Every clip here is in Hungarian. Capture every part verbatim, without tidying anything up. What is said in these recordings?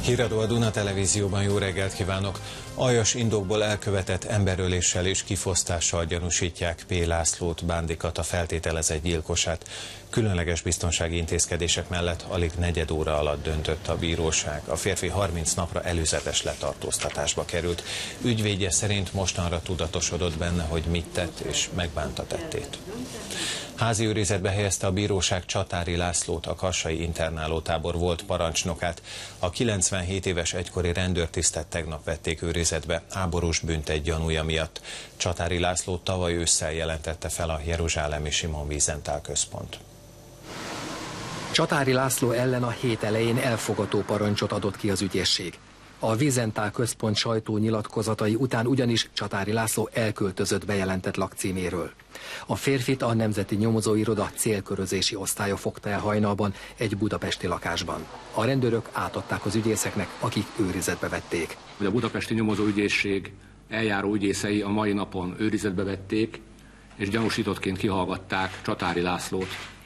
Híradó a Duna Televízióban, jó reggelt kívánok! Aljas indokból elkövetett emberöléssel és kifosztással gyanúsítják P. Lászlót, Bándikat, a feltételezett gyilkosát. Különleges biztonsági intézkedések mellett alig negyed óra alatt döntött a bíróság. A férfi harminc napra előzetes letartóztatásba került. Ügyvédje szerint mostanra tudatosodott benne, hogy mit tett, és megbánta tettét. Házi őrizetbe helyezte a bíróság Csatári Lászlót, a kassai internálótábor volt parancsnokát. A kilencvenhét éves egykori rendőrtisztet tegnap vették őrizetbe háborús bűntegy gyanúja miatt. Csatári Lászlót tavaly ősszel jelentette fel a jeruzsálemi Simon Wiesenthal központ. Csatári László ellen a hét elején elfogató parancsot adott ki az ügyészség. A Wiesenthal központ sajtó nyilatkozatai után ugyanis Csatári László elköltözött bejelentett lakcíméről. A férfit a Nemzeti Nyomozóiroda célkörözési osztálya fogta el hajnalban egy budapesti lakásban. A rendőrök átadták az ügyészeknek, akik őrizetbe vették. A budapesti nyomozóügyészség eljáró ügyészei a mai napon őrizetbe vették, és gyanúsítottként kihallgatták Csatári Lászlót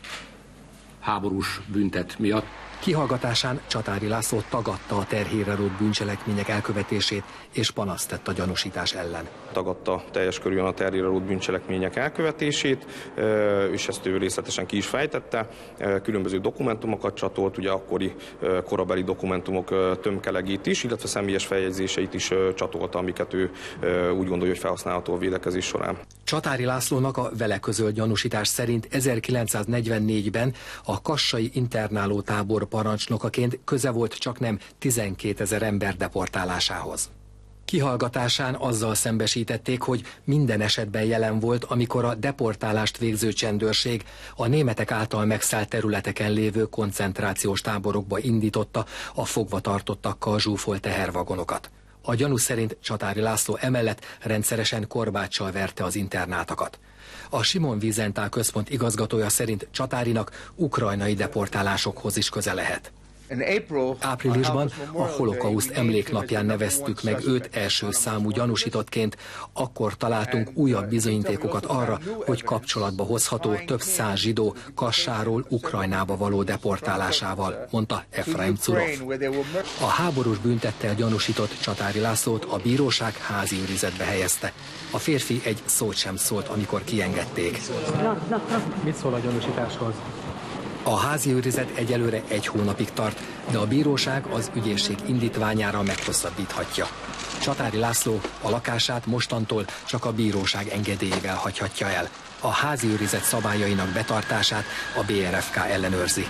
háborús büntet miatt. Kihallgatásán Csatári László tagadta a terhére rótt bűncselekmények elkövetését, és panaszt tett a gyanúsítás ellen. Tagadta teljes körűen a terhére rótt bűncselekmények elkövetését, és ezt ő részletesen ki is fejtette. Különböző dokumentumokat csatolt, ugye akkori korabeli dokumentumok tömkelegét is, illetve személyes feljegyzéseit is csatolta, amiket ő úgy gondolja, hogy felhasználható a védekezés során. Csatári Lászlónak a vele közölt gyanúsítás szerint ezerkilencszáznegyvennégyben a kassai internálótábor parancsnokaként köze volt csaknem tizenkétezer ember deportálásához. Kihallgatásán azzal szembesítették, hogy minden esetben jelen volt, amikor a deportálást végző csendőrség a németek által megszállt területeken lévő koncentrációs táborokba indította a fogvatartottakkal zsúfolt tehervagonokat. A gyanú szerint Csatári László emellett rendszeresen korbáccsal verte az internátakat. A Simon Wiesenthal központ igazgatója szerint Csatárinak ukrajnai deportálásokhoz is köze lehet. Áprilisban a holokauszt emléknapján neveztük meg őt első számú gyanúsítottként, akkor találtunk újabb bizonyítékokat arra, hogy kapcsolatba hozható több száz zsidó Kassáról Ukrajnába való deportálásával, mondta Efraim Curov. A háborús büntettel gyanúsított Csatári Lászlót a bíróság házi őrizetbe helyezte. A férfi egy szót sem szólt, amikor kiengedték. Mit szól a gyanúsításhoz? A házi őrizet egyelőre egy hónapig tart, de a bíróság az ügyészség indítványára meghosszabbíthatja. Csatári László a lakását mostantól csak a bíróság engedélyével hagyhatja el. A házi őrizet szabályainak betartását a bé er ef ká ellenőrzi.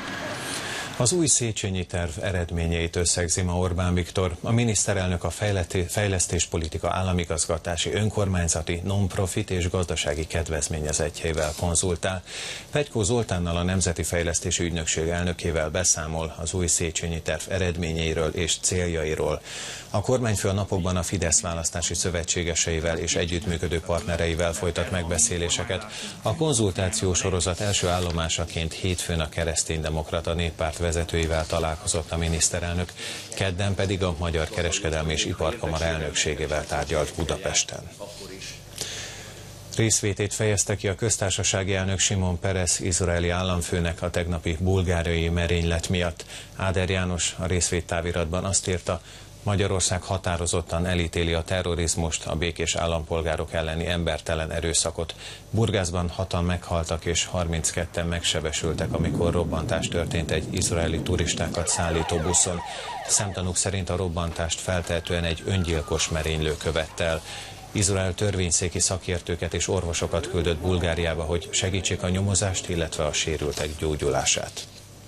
Az új Széchenyi terv eredményeit összegzi ma Orbán Viktor. A miniszterelnök a fejlesztéspolitika államigazgatási, önkormányzati, non-profit és gazdasági kedvezményezettjeivel konzultál. Pegykó Zoltánnal, a Nemzeti Fejlesztési Ügynökség elnökével beszámol az új Széchenyi terv eredményeiről és céljairól. A kormányfő a napokban a Fidesz választási szövetségeseivel és együttműködő partnereivel folytat megbeszéléseket. A konzultáció sorozat első állomásaként hétfőn a Kereszténydemokrata Néppárt vezetőivel találkozott a miniszterelnök, kedden pedig a Magyar Kereskedelmi és Iparkamara elnökségével tárgyalt Budapesten. Részvétét fejezte ki a köztársasági elnök Simon Peres izraeli államfőnek a tegnapi bulgáriai merénylet miatt. Áder János a részvédtáviratban azt írta, Magyarország határozottan elítéli a terrorizmust, a békés állampolgárok elleni embertelen erőszakot. Burgászban hatan meghaltak és harmincketten megsebesültek, amikor robbantás történt egy izraeli turistákat szállító buszon. Szemtanúk szerint a robbantást feltehetően egy öngyilkos merénylő követte el. Izrael törvényszéki szakértőket és orvosokat küldött Bulgáriába, hogy segítsék a nyomozást, illetve a sérültek gyógyulását.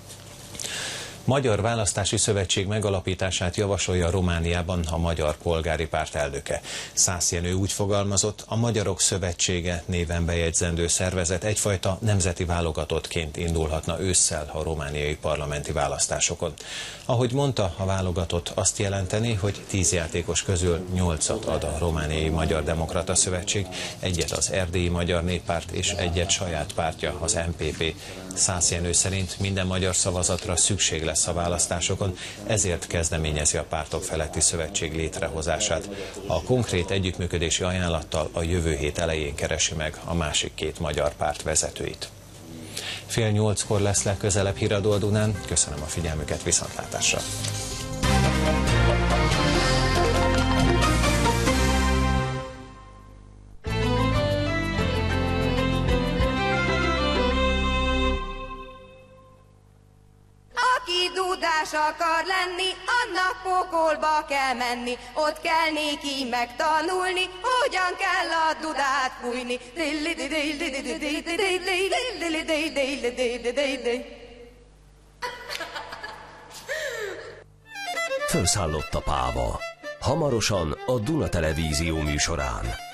Magyar Választási Szövetség megalapítását javasolja Romániában a Magyar Polgári Párt elnöke. Szász Jenő úgy fogalmazott, a Magyarok Szövetsége néven bejegyzendő szervezet egyfajta nemzeti válogatottként indulhatna ősszel a romániai parlamenti választásokon. Ahogy mondta, a válogatott azt jelenteni, hogy tíz játékos közül nyolcat ad a Romániai Magyar Demokrata Szövetség, egyet az Erdélyi Magyar Néppárt és egyet saját pártja, az em pé pé. Szász Jenő szerint minden magyar szavazatra szükség lesz a választásokon, ezért kezdeményezi a pártok feletti szövetség létrehozását. A konkrét együttműködési ajánlattal a jövő hét elején keresi meg a másik két magyar párt vezetőit. Fél nyolckor lesz legközelebb Híradó a Dunán. Köszönöm a figyelmüket, viszontlátásra! dudás akar lenni, annak pokolba kell menni, ott kell néki megtanulni, hogyan kell a dudát fújni. Fölszállott a páva. Hamarosan a Duna Televízió műsorán.